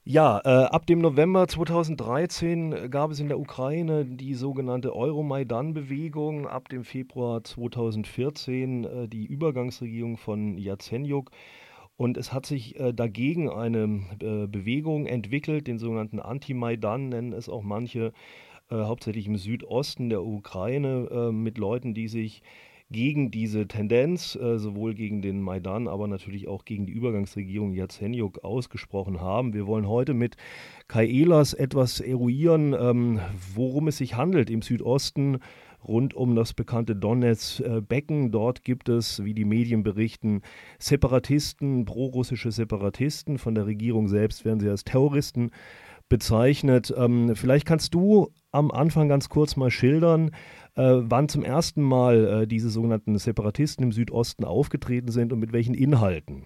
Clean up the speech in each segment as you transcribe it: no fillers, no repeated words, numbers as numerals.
Ja, ab dem November 2013 gab es in der Ukraine die sogenannte Euromaidan-Bewegung, ab dem Februar 2014 die Übergangsregierung von Jazenjuk und es hat sich dagegen eine Bewegung entwickelt, den sogenannten Anti-Maidan nennen es auch manche, hauptsächlich im Südosten der Ukraine, mit Leuten, die sich gegen diese Tendenz, sowohl gegen den Maidan, aber natürlich auch gegen die Übergangsregierung Jazenjuk ausgesprochen haben. Wir wollen heute mit Kai Ehlers etwas eruieren, worum es sich handelt im Südosten rund um das bekannte Donetsk-Becken. Dort gibt es, wie die Medien berichten, Separatisten, prorussische Separatisten. Von der Regierung selbst werden sie als Terroristen bezeichnet. Vielleicht kannst du am Anfang ganz kurz mal schildern, wann zum ersten Mal diese sogenannten Separatisten im Südosten aufgetreten sind und mit welchen Inhalten.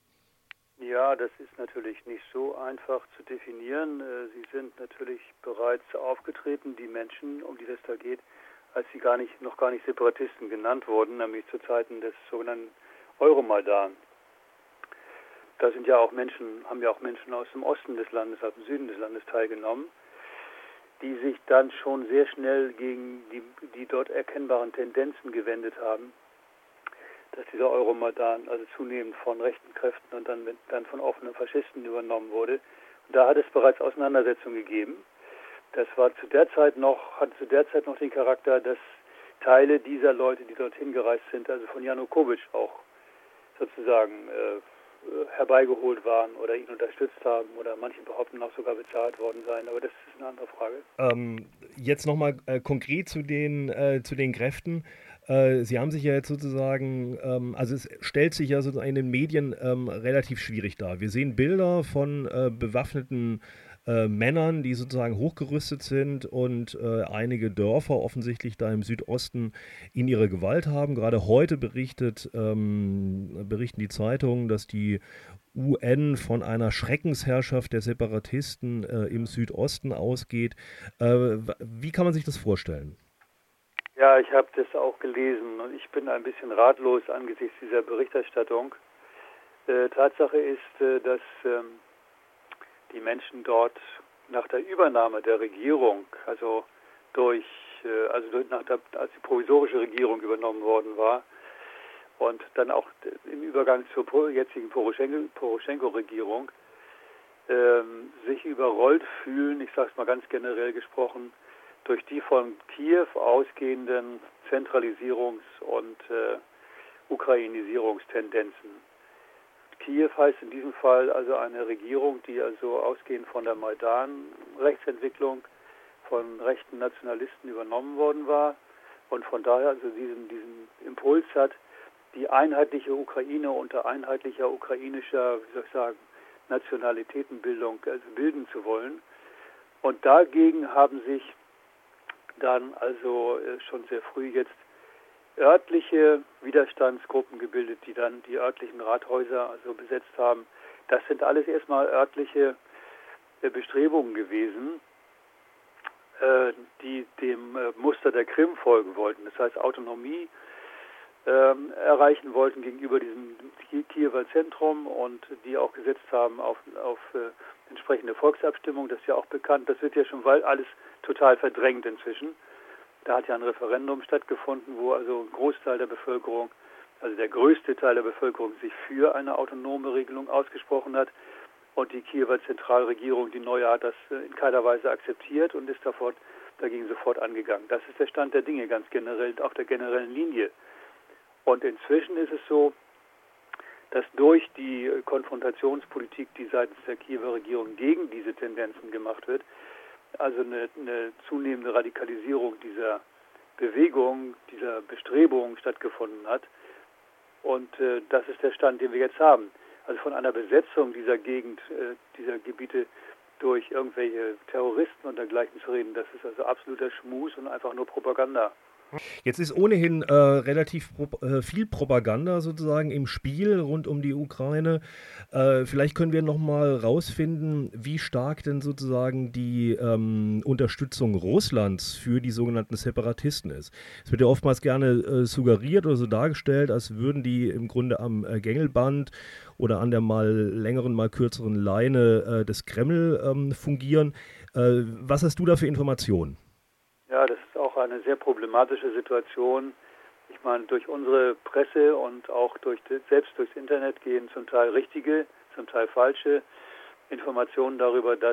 Ja, das ist natürlich nicht so einfach zu definieren. Sie sind natürlich bereits aufgetreten, die Menschen, um die das da geht, als sie noch gar nicht Separatisten genannt wurden, nämlich zu Zeiten des sogenannten Euromaidan. Da haben ja auch Menschen aus dem Osten des Landes, aus dem Süden des Landes teilgenommen, die sich dann schon sehr schnell gegen die dort erkennbaren Tendenzen gewendet haben, dass dieser Euromaidan also zunehmend von rechten Kräften und dann von offenen Faschisten übernommen wurde. Und da hat es bereits Auseinandersetzungen gegeben. Das war hatte zu der Zeit noch den Charakter, dass Teile dieser Leute, die dorthin gereist sind, also von Janukowitsch auch sozusagen herbeigeholt waren oder ihn unterstützt haben oder manche behaupten auch sogar bezahlt worden seien. Aber das ist eine andere Frage. Jetzt nochmal konkret zu den Kräften. Sie haben sich ja jetzt sozusagen, also es stellt sich ja sozusagen in den Medien relativ schwierig dar. Wir sehen Bilder von bewaffneten Männern, die sozusagen hochgerüstet sind und einige Dörfer offensichtlich da im Südosten in ihrer Gewalt haben. Gerade heute berichten die Zeitungen, dass die UN von einer Schreckensherrschaft der Separatisten im Südosten ausgeht. Wie kann man sich das vorstellen? Ja, ich habe das auch gelesen und ich bin ein bisschen ratlos angesichts dieser Berichterstattung. Tatsache ist, dass die Menschen dort nach der Übernahme der Regierung, als die provisorische Regierung übernommen worden war und dann auch im Übergang zur jetzigen Poroschenko-Regierung, sich überrollt fühlen, ich sage es mal ganz generell gesprochen, durch die von Kiew ausgehenden Zentralisierungs- und Ukrainisierungstendenzen. Kiew heißt in diesem Fall also eine Regierung, die also ausgehend von der Maidan-Rechtsentwicklung von rechten Nationalisten übernommen worden war und von daher also diesen Impuls hat, die einheitliche Ukraine unter einheitlicher ukrainischer, Nationalitätenbildung bilden zu wollen. Und dagegen haben sich dann also schon sehr früh jetzt örtliche Widerstandsgruppen gebildet, die dann die örtlichen Rathäuser also besetzt haben. Das sind alles erstmal örtliche Bestrebungen gewesen, die dem Muster der Krim folgen wollten. Das heißt Autonomie erreichen wollten gegenüber diesem Kiewer Zentrum und die auch gesetzt haben auf entsprechende Volksabstimmung. Das ist ja auch bekannt. Das wird ja schon alles total verdrängt inzwischen. Da hat ja ein Referendum stattgefunden, wo also ein Großteil der Bevölkerung, also der größte Teil der Bevölkerung, sich für eine autonome Regelung ausgesprochen hat. Und die Kiewer Zentralregierung, die neue, hat das in keiner Weise akzeptiert und ist dagegen sofort angegangen. Das ist der Stand der Dinge ganz generell, auf der generellen Linie. Und inzwischen ist es so, dass durch die Konfrontationspolitik, die seitens der Kiewer Regierung gegen diese Tendenzen gemacht wird, also eine zunehmende Radikalisierung dieser Bewegung, dieser Bestrebung stattgefunden hat. Und das ist der Stand, den wir jetzt haben. Also von einer Besetzung dieser Gegend, dieser Gebiete durch irgendwelche Terroristen und dergleichen zu reden, das ist also absoluter Schmus und einfach nur Propaganda. Jetzt ist ohnehin relativ viel Propaganda sozusagen im Spiel rund um die Ukraine. Vielleicht können wir noch mal rausfinden, wie stark denn sozusagen die Unterstützung Russlands für die sogenannten Separatisten ist. Es wird ja oftmals gerne suggeriert oder so dargestellt, als würden die im Grunde am Gängelband oder an der mal längeren, mal kürzeren Leine des Kreml fungieren. Was hast du da für Informationen? Ja, das ist auch eine sehr problematische Situation. Ich meine, durch unsere Presse und auch selbst durchs Internet gehen zum Teil richtige, zum Teil falsche Informationen darüber, dass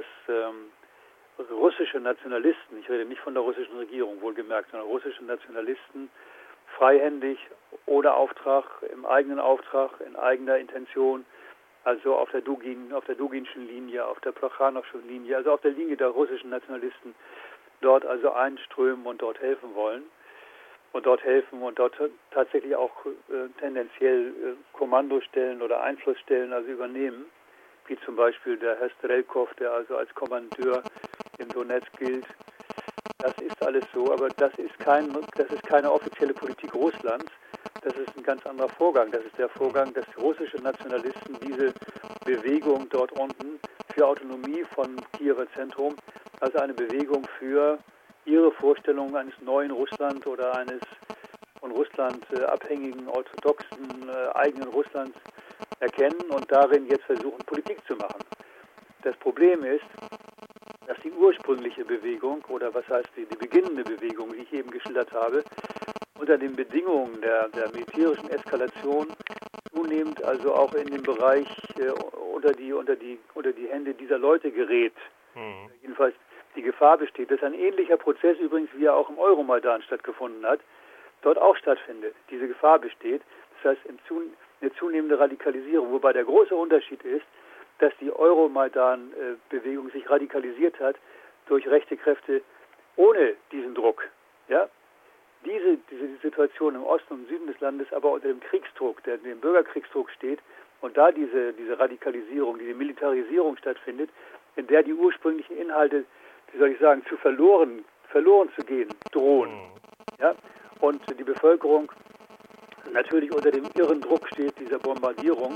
russische Nationalisten, ich rede nicht von der russischen Regierung, wohlgemerkt, sondern russische Nationalisten freihändig, ohne Auftrag, im eigenen Auftrag, in eigener Intention, also auf der Duginschen Linie, auf der Plochanowschen Linie, also auf der Linie der russischen Nationalisten, dort also einströmen und dort helfen wollen. Und dort tatsächlich auch tendenziell Kommandostellen oder Einflussstellen also übernehmen, wie zum Beispiel der Herr Strelkov, der also als Kommandeur in Donetsk gilt. Das ist alles so, aber das ist keine offizielle Politik Russlands. Das ist ein ganz anderer Vorgang. Das ist der Vorgang, dass russische Nationalisten diese Bewegung dort unten für Autonomie von Kiewer Zentrum, also eine Bewegung für ihre Vorstellung eines neuen Russland oder eines von Russland abhängigen, orthodoxen, eigenen Russlands erkennen und darin jetzt versuchen, Politik zu machen. Das Problem ist, dass die ursprüngliche Bewegung, oder was heißt die beginnende Bewegung, die ich eben geschildert habe, unter den Bedingungen der militärischen Eskalation zunehmend also auch in den Bereich unter die Hände dieser Leute gerät. Jedenfalls die Gefahr besteht, dass ein ähnlicher Prozess übrigens, wie er auch im Euromaidan stattgefunden hat, dort auch stattfindet. Diese Gefahr besteht, das heißt eine zunehmende Radikalisierung, wobei der große Unterschied ist, dass die Euromaidan-Bewegung sich radikalisiert hat durch rechte Kräfte ohne diesen Druck. Ja? Diese Situation im Osten und im Süden des Landes aber unter dem Kriegsdruck, dem Bürgerkriegsdruck steht und da diese Radikalisierung, diese Militarisierung stattfindet, in der die ursprünglichen Inhalte, wie soll ich sagen, verloren zu gehen drohen. Ja? Und die Bevölkerung natürlich unter dem irren Druck steht dieser Bombardierung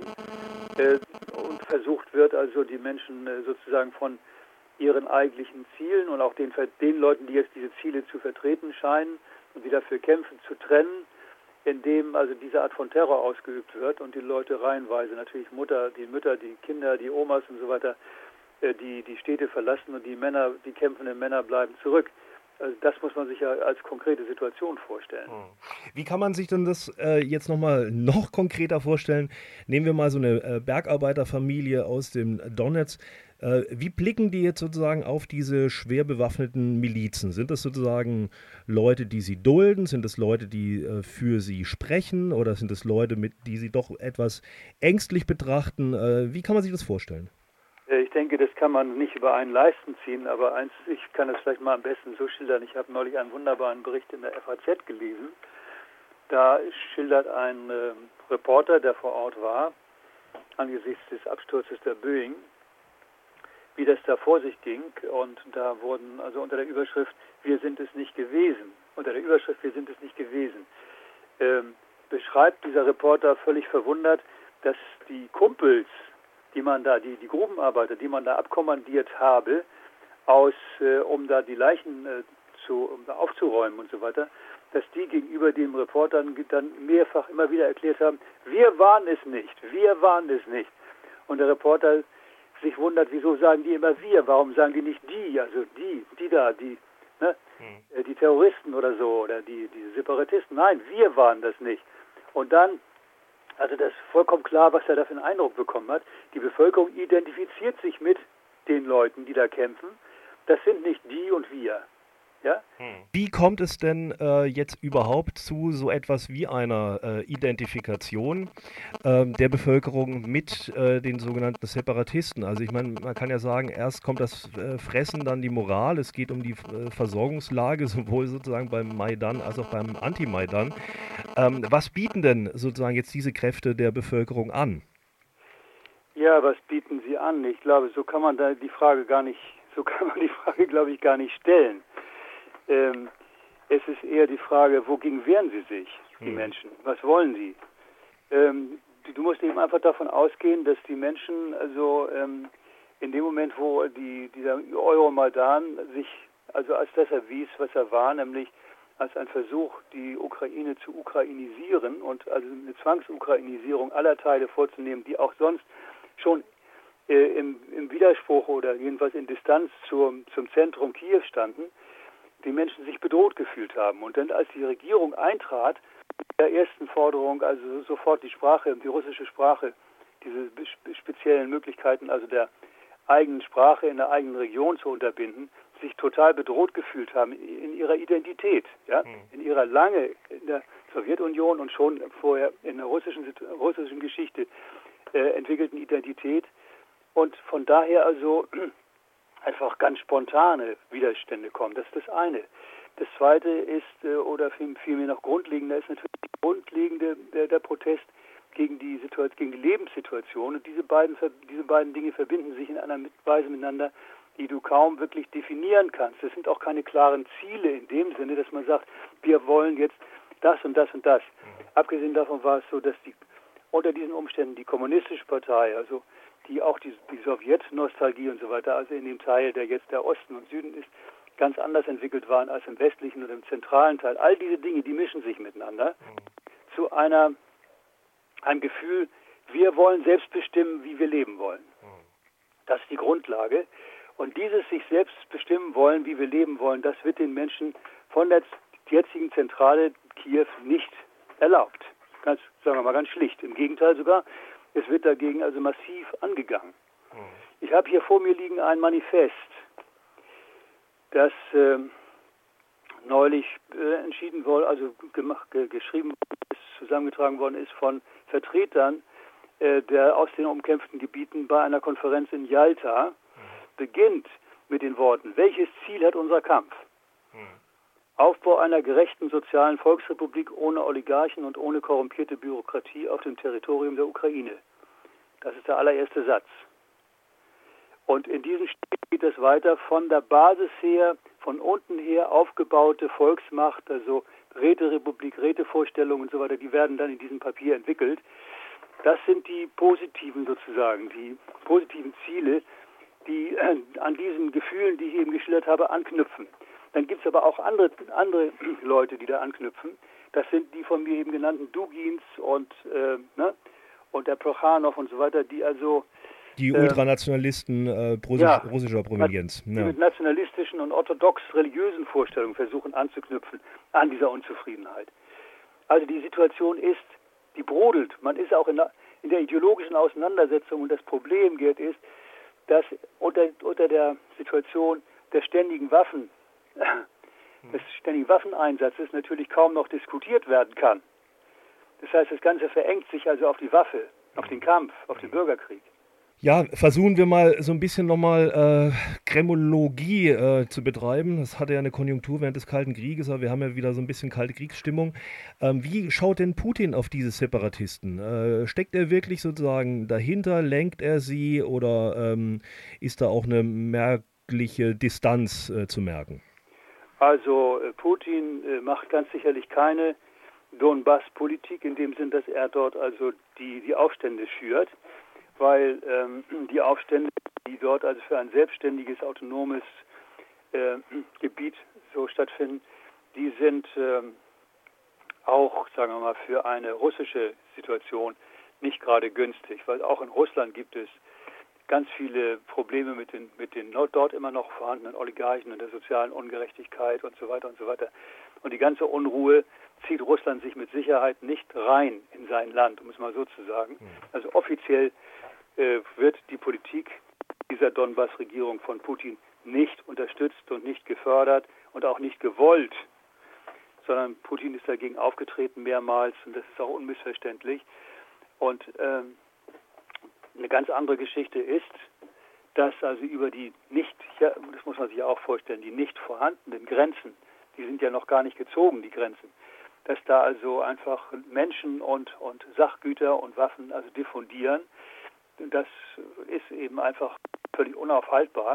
und versucht wird, also die Menschen sozusagen von ihren eigentlichen Zielen und auch den Leuten, die jetzt diese Ziele zu vertreten scheinen und die dafür kämpfen, zu trennen, indem also diese Art von Terror ausgeübt wird und die Leute reihenweise, natürlich die Mütter, die Kinder, die Omas und so weiter, die Städte verlassen und die kämpfenden Männer bleiben zurück. Also das muss man sich ja als konkrete Situation vorstellen. Wie kann man sich denn das jetzt noch konkreter vorstellen? Nehmen wir mal so eine Bergarbeiterfamilie aus dem Donetsk. Wie blicken die jetzt sozusagen auf diese schwer bewaffneten Milizen? Sind das sozusagen Leute, die sie dulden? Sind es Leute, die für sie sprechen? Oder sind es Leute, die sie doch etwas ängstlich betrachten? Wie kann man sich das vorstellen? Ich denke, das kann man nicht über einen Leisten ziehen, aber ich kann es vielleicht mal am besten so schildern. Ich habe neulich einen wunderbaren Bericht in der FAZ gelesen. Da schildert ein Reporter, der vor Ort war, angesichts des Absturzes der Boeing, wie das da vor sich ging. Und da wurden, also unter der Überschrift, wir sind es nicht gewesen, beschreibt dieser Reporter völlig verwundert, dass die Kumpels, die Grubenarbeiter, die man da abkommandiert habe, um da die Leichen aufzuräumen und so weiter, dass die gegenüber den Reportern dann mehrfach immer wieder erklärt haben, wir waren es nicht. Und der Reporter sich wundert, wieso sagen die immer wir, warum sagen die nicht die, also die Terroristen oder so, oder die Separatisten, nein, wir waren das nicht. Und dann, also das ist vollkommen klar, was er da für einen Eindruck bekommen hat. Die Bevölkerung identifiziert sich mit den Leuten, die da kämpfen. Das sind nicht die und wir. Ja? Wie kommt es denn jetzt überhaupt zu so etwas wie einer Identifikation der Bevölkerung mit den sogenannten Separatisten? Also ich meine, man kann ja sagen, erst kommt das Fressen, dann die Moral. Es geht um die Versorgungslage, sowohl sozusagen beim Maidan als auch beim Anti-Maidan. Was bieten denn sozusagen jetzt diese Kräfte der Bevölkerung an? Ja, was bieten sie an? Ich glaube, so kann man die Frage, glaube ich, gar nicht stellen. Es ist eher die Frage, wogegen wehren sie sich, die Menschen? Was wollen sie? Du musst eben einfach davon ausgehen, dass die Menschen also in dem Moment, wo dieser Euromaidan sich also als das erwies, was er war, nämlich als ein Versuch, die Ukraine zu ukrainisieren und also eine Zwangsukrainisierung aller Teile vorzunehmen, die auch sonst schon im Widerspruch oder jedenfalls in Distanz zum Zentrum Kiew standen, die Menschen sich bedroht gefühlt haben. Und dann, als die Regierung eintrat, mit der ersten Forderung, also sofort die russische Sprache, diese speziellen Möglichkeiten, also der eigenen Sprache in der eigenen Region zu unterbinden, sich total bedroht gefühlt haben in ihrer Identität, ja, in ihrer lange in der Sowjetunion und schon vorher in der russischen Geschichte entwickelten Identität und von daher also einfach ganz spontane Widerstände kommen. Das ist das eine. Das zweite ist, oder vielmehr noch grundlegender, ist natürlich der Protest gegen die Lebenssituation. Und diese beiden Dinge verbinden sich in einer Weise miteinander, die du kaum wirklich definieren kannst. Das sind auch keine klaren Ziele in dem Sinne, dass man sagt, wir wollen jetzt das und das und das. Abgesehen davon war es so, dass unter diesen Umständen die kommunistische Partei, also die auch die Sowjetnostalgie und so weiter, also in dem Teil, der jetzt der Osten und Süden ist, ganz anders entwickelt waren als im westlichen oder im zentralen Teil. All diese Dinge, die mischen sich miteinander zu einem Gefühl, wir wollen selbst bestimmen, wie wir leben wollen. Das ist die Grundlage. Und dieses sich selbst bestimmen wollen, wie wir leben wollen, das wird den Menschen von der jetzigen Zentrale Kiew nicht erlaubt. Sagen wir mal ganz schlicht. Im Gegenteil sogar, es wird dagegen also massiv angegangen. Ich habe hier vor mir liegen ein Manifest, das neulich entschieden wurde, also geschrieben ist, zusammengetragen worden ist von Vertretern aus den umkämpften Gebieten bei einer Konferenz in Jalta, beginnt mit den Worten: Welches Ziel hat unser Kampf? Aufbau einer gerechten sozialen Volksrepublik ohne Oligarchen und ohne korrumpierte Bürokratie auf dem Territorium der Ukraine. Das ist der allererste Satz. Und in diesem geht es weiter von der Basis her, von unten her aufgebaute Volksmacht, also Räterepublik, Rätevorstellungen und so weiter, die werden dann in diesem Papier entwickelt. Das sind die positiven sozusagen, die positiven Ziele, die an diesen Gefühlen, die ich eben geschildert habe, anknüpfen. Dann gibt es aber auch andere Leute, die da anknüpfen. Das sind die von mir eben genannten Dugins und der Prochanow und so weiter, die also die Ultranationalisten russischer Provenienz. Die mit nationalistischen und orthodox-religiösen Vorstellungen versuchen anzuknüpfen an dieser Unzufriedenheit. Also die Situation die brodelt. Man ist auch in der ideologischen Auseinandersetzung, und das Problem, Gerd, ist, dass unter der Situation des ständigen Waffeneinsatzes natürlich kaum noch diskutiert werden kann. Das heißt, das Ganze verengt sich also auf die Waffe, auf den Kampf, auf den Bürgerkrieg. Ja, versuchen wir mal so ein bisschen nochmal Kremlologie zu betreiben. Das hatte ja eine Konjunktur während des Kalten Krieges, aber wir haben ja wieder so ein bisschen kalte Kriegsstimmung. Wie schaut denn Putin auf diese Separatisten? Steckt er wirklich sozusagen dahinter? Lenkt er sie? Oder ist da auch eine merkliche Distanz zu merken? Also Putin macht ganz sicherlich keine Donbass-Politik in dem Sinn, dass er dort also die Aufstände schürt, weil die Aufstände, die dort also für ein selbstständiges, autonomes Gebiet so stattfinden, die sind auch, sagen wir mal, für eine russische Situation nicht gerade günstig, weil auch in Russland gibt es ganz viele Probleme mit den dort immer noch vorhandenen Oligarchen und der sozialen Ungerechtigkeit und so weiter und so weiter. Und die ganze Unruhe zieht Russland sich mit Sicherheit nicht rein in sein Land, um es mal so zu sagen. Also offiziell wird die Politik dieser Donbass-Regierung von Putin nicht unterstützt und nicht gefördert und auch nicht gewollt, sondern Putin ist dagegen aufgetreten mehrmals, und das ist auch unmissverständlich. Und eine ganz andere Geschichte ist, dass also über das muss man sich ja auch vorstellen, die nicht vorhandenen Grenzen, die sind ja noch gar nicht gezogen, die Grenzen, dass da also einfach Menschen und Sachgüter und Waffen also diffundieren. Das ist eben einfach völlig unaufhaltbar.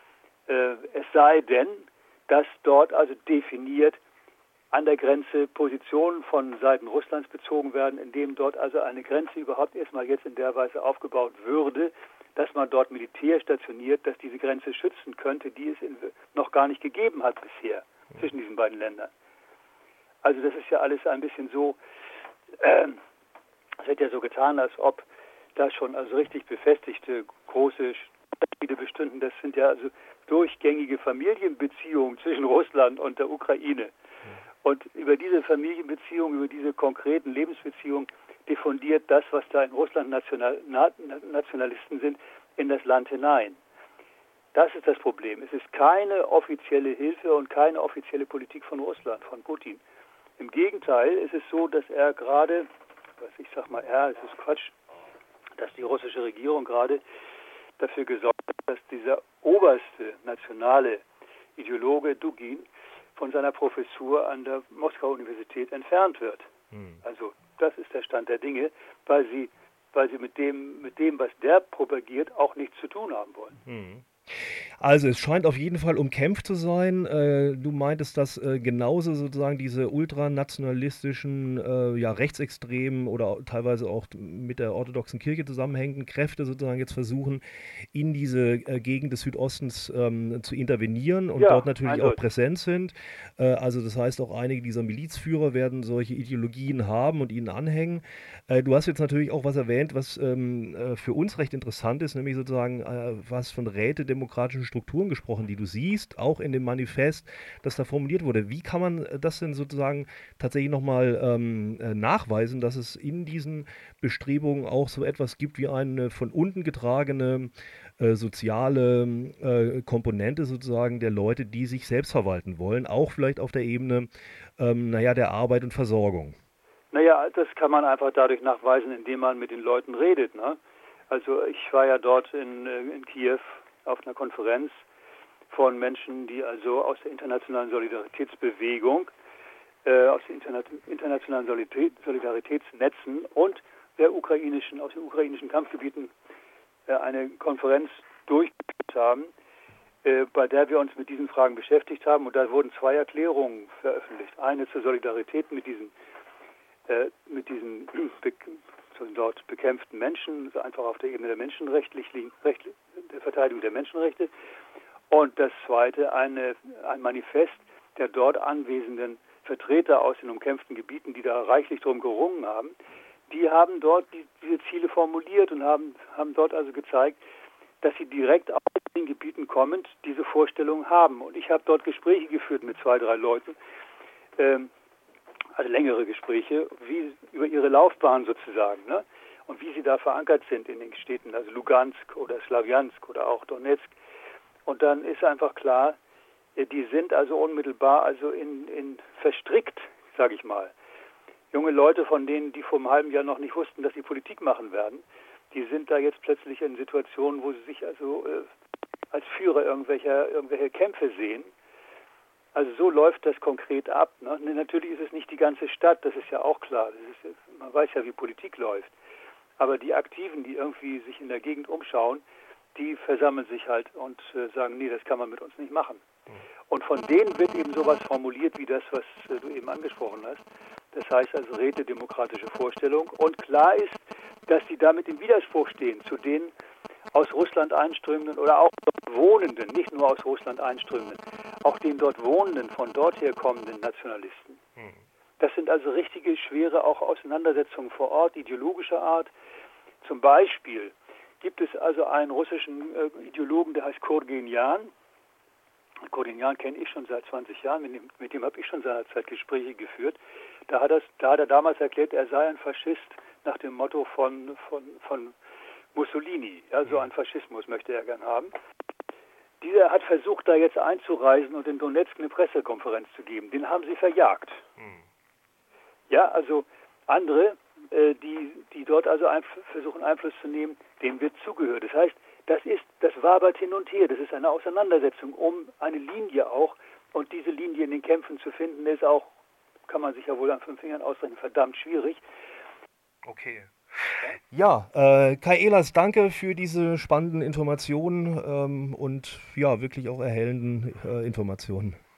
Es sei denn, dass dort also definiert an der Grenze Positionen von Seiten Russlands bezogen werden, indem dort also eine Grenze überhaupt erstmal jetzt in der Weise aufgebaut würde, dass man dort Militär stationiert, das diese Grenze schützen könnte, die es noch gar nicht gegeben hat bisher zwischen diesen beiden Ländern. Also das ist ja alles ein bisschen so, es wird ja so getan, als ob da schon also richtig befestigte große Unterschiede bestünden. Das sind ja also durchgängige Familienbeziehungen zwischen Russland und der Ukraine. Und über diese Familienbeziehungen, über diese konkreten Lebensbeziehungen diffundiert das, was da in Russland Nationalisten sind, in das Land hinein. Das ist das Problem. Es ist keine offizielle Hilfe und keine offizielle Politik von Russland, von Putin. Im Gegenteil, es ist so, dass er gerade, ich sag mal es ist Quatsch, dass die russische Regierung gerade dafür gesorgt hat, dass dieser oberste nationale Ideologe Dugin von seiner Professur an der Moskauer Universität entfernt wird. Also das ist der Stand der Dinge, weil sie mit dem, was der propagiert, auch nichts zu tun haben wollen. Also es scheint auf jeden Fall umkämpft zu sein. Du meintest, dass genauso sozusagen diese ultranationalistischen, rechtsextremen oder teilweise auch mit der orthodoxen Kirche zusammenhängenden Kräfte sozusagen jetzt versuchen, in diese Gegend des Südostens zu intervenieren und dort natürlich auch präsent sind. Also das heißt, auch einige dieser Milizführer werden solche Ideologien haben und ihnen anhängen. Du hast jetzt natürlich auch was erwähnt, was für uns recht interessant ist, nämlich sozusagen was von rätedemokratischen Strukturen gesprochen, die du siehst, auch in dem Manifest, das da formuliert wurde. Wie kann man das denn sozusagen tatsächlich nochmal nachweisen, dass es in diesen Bestrebungen auch so etwas gibt wie eine von unten getragene soziale Komponente sozusagen der Leute, die sich selbst verwalten wollen, auch vielleicht auf der Ebene der Arbeit und Versorgung? Naja, das kann man einfach dadurch nachweisen, indem man mit den Leuten redet. Ne? Also ich war ja dort in Kiew auf einer Konferenz von Menschen, die also aus der internationalen Solidaritätsbewegung, aus den internationalen Solidaritätsnetzen und aus den ukrainischen Kampfgebieten eine Konferenz durchgeführt haben, bei der wir uns mit diesen Fragen beschäftigt haben. Und da wurden 2 Erklärungen veröffentlicht. Eine zur Solidarität mit diesen dort bekämpften Menschen, also einfach auf der Ebene der der Verteidigung der Menschenrechte. Und das zweite, ein Manifest der dort anwesenden Vertreter aus den umkämpften Gebieten, die da reichlich drum gerungen haben. Die haben dort diese Ziele formuliert und haben dort also gezeigt, dass sie direkt aus den Gebieten kommend diese Vorstellungen haben. Und ich habe dort Gespräche geführt mit 2, 3 Leuten, also längere Gespräche, über ihre Laufbahn sozusagen, ne? Und wie sie da verankert sind in den Städten, also Lugansk oder Slawjansk oder auch Donetsk. Und dann ist einfach klar, die sind also unmittelbar in verstrickt, sage ich mal. Junge Leute, von denen, die vor einem halben Jahr noch nicht wussten, dass sie Politik machen werden, die sind da jetzt plötzlich in Situationen, wo sie sich also als Führer irgendwelche Kämpfe sehen. Also so läuft das konkret ab. Ne? Natürlich ist es nicht die ganze Stadt, das ist ja auch klar. Man weiß ja, wie Politik läuft. Aber die Aktiven, die irgendwie sich in der Gegend umschauen, die versammeln sich halt und sagen, nee, das kann man mit uns nicht machen. Und von denen wird eben sowas formuliert wie das, was du eben angesprochen hast. Das heißt also rätedemokratische Vorstellung. Und klar ist, dass die damit im Widerspruch stehen zu den aus Russland einströmenden oder auch dort wohnenden, nicht nur aus Russland einströmenden, auch den dort wohnenden, von dort her kommenden Nationalisten. Das sind also richtige, schwere auch Auseinandersetzungen vor Ort, ideologischer Art. Zum Beispiel gibt es also einen russischen Ideologen, der heißt Kurgenjan. Kurgenjan kenne ich schon seit 20 Jahren, mit dem habe ich schon seinerzeit Gespräche geführt. Da hat er damals erklärt, er sei ein Faschist nach dem Motto von Mussolini. Ja, so einen Faschismus möchte er gern haben. Dieser hat versucht, da jetzt einzureisen und in Donetsk eine Pressekonferenz zu geben. Den haben sie verjagt. Ja, also andere, die dort also versuchen Einfluss zu nehmen, denen wird zugehört. Das heißt, das wabert hin und her. Das ist eine Auseinandersetzung um eine Linie auch. Und diese Linie in den Kämpfen zu finden, ist auch, kann man sich ja wohl an 5 Fingern ausrechnen, verdammt schwierig. Okay. Ja, Kai Ehlers, danke für diese spannenden Informationen und ja, wirklich auch erhellenden Informationen.